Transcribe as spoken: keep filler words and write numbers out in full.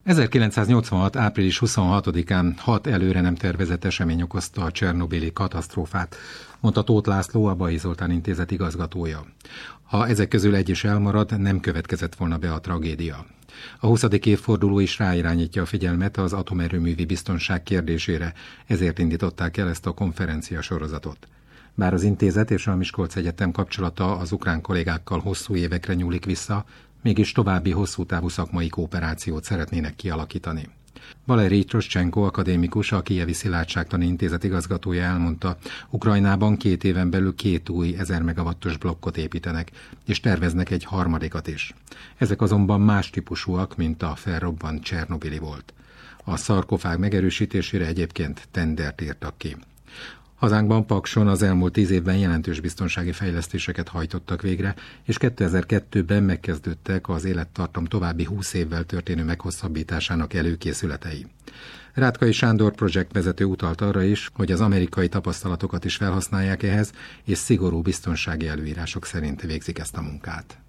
ezerkilencszáznyolcvanhat. április huszonhatodikán hat előre nem tervezett esemény okozta a csernobili katasztrófát, mondta Tóth László, a Baji Zoltán Intézet igazgatója. Ha ezek közül egy is elmarad, nem következett volna be a tragédia. A huszadik évforduló is ráirányítja a figyelmet az atomerőművi biztonság kérdésére, ezért indították el ezt a konferencia sorozatot. Bár az intézet és a Miskolc Egyetem kapcsolata az ukrán kollégákkal hosszú évekre nyúlik vissza, mégis további hosszú távú szakmai kooperációt szeretnének kialakítani. Valerij Troszcsenko akadémikus, a Kijevi Szilárdságtani Intézet igazgatója elmondta, Ukrajnában két éven belül két új ezer megawattos blokkot építenek, és terveznek egy harmadikat is. Ezek azonban más típusúak, mint a felrobbant Csernobili volt. A szarkofág megerősítésére egyébként tendert írtak ki. Hazánkban, Pakson az elmúlt tíz évben jelentős biztonsági fejlesztéseket hajtottak végre, és kétezer-kettőben megkezdődtek az élettartam további húsz évvel történő meghosszabbításának előkészületei. Rátkai Sándor projektvezető utalt arra is, hogy az amerikai tapasztalatokat is felhasználják ehhez, és szigorú biztonsági előírások szerint végzik ezt a munkát.